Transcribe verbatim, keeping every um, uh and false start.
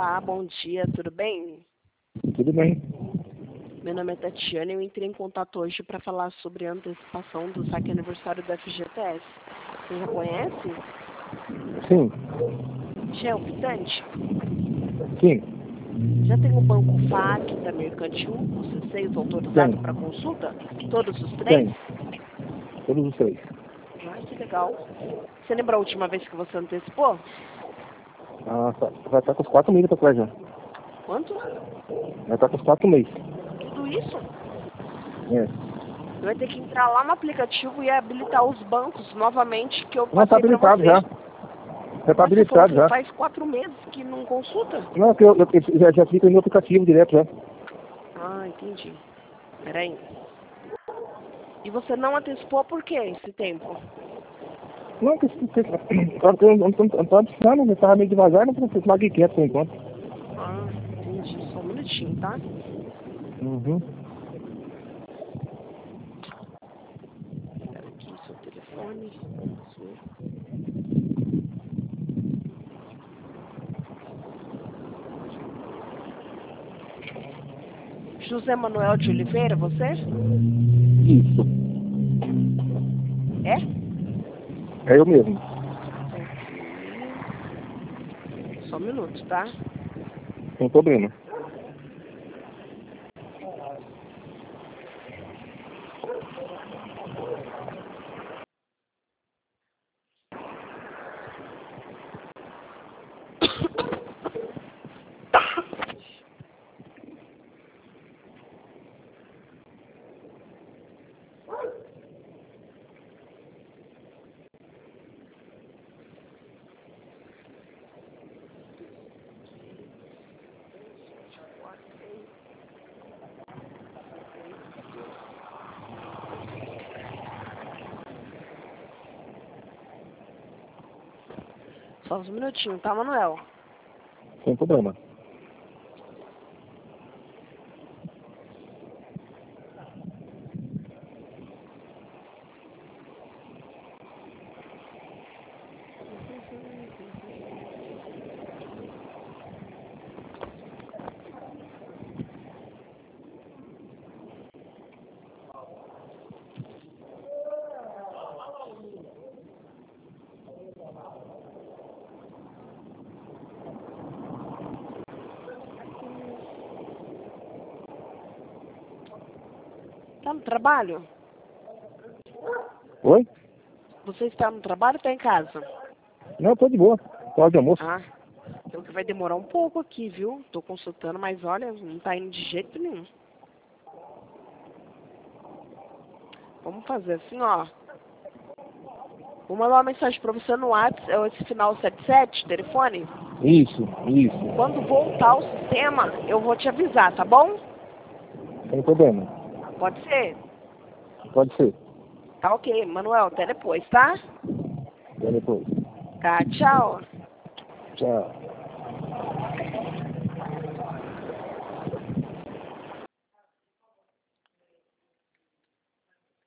Olá, bom dia, tudo bem? Tudo bem. Meu nome é Tatiana e eu entrei em contato hoje para falar sobre a antecipação do saque aniversário do F G T S. Você já conhece? Sim, Já é optante? sim, Já tem o Banco F A Q da Mercantil, o C seis autorizado tem, para consulta? Todos os três? tem. Todos os três. Ah, que legal. Você lembra a última vez que você antecipou? Ah, tá, vai estar com os quatro meses para trás já. Quanto? Vai estar com os quatro meses. Tudo isso? É. Você vai ter que entrar lá no aplicativo e habilitar os bancos novamente que eu Não, está passei para habilitado você. já. Já está Mas você falou habilitado que já. faz quatro meses que não consulta? Não, que eu, eu, eu já, já fica no aplicativo direto já. Ah, entendi. Peraí. E você não antecipou por quê esse tempo? Não, que que- que- claro que eu não estou precisando, eu estava meio devagar, não preciso mais quieto por enquanto. Ah, entendi. Só um minutinho, tá? Uhum. Espera aqui, seu telefone. Seu- José Manuel de Oliveira, você? Isso. É? É eu mesmo. Ok. Só um minuto, tá? Sem problema. Só uns minutinhos, tá, Manuel? Sem problema. Tá no trabalho? Oi? Você está no trabalho ou tá em casa? Não, tô de boa. Tô de almoço. Ah, então que vai demorar um pouco aqui, viu? Tô consultando, mas olha, não tá indo de jeito nenhum. Vamos fazer assim, ó. Vou mandar uma mensagem pra você no WhatsApp, é esse final setenta e sete, telefone. Isso, isso. Quando voltar o sistema, eu vou te avisar, tá bom? Sem problema. Pode ser? Pode ser. Tá ok, Manuel, até depois, tá? Até depois. Tá, tchau. Tchau.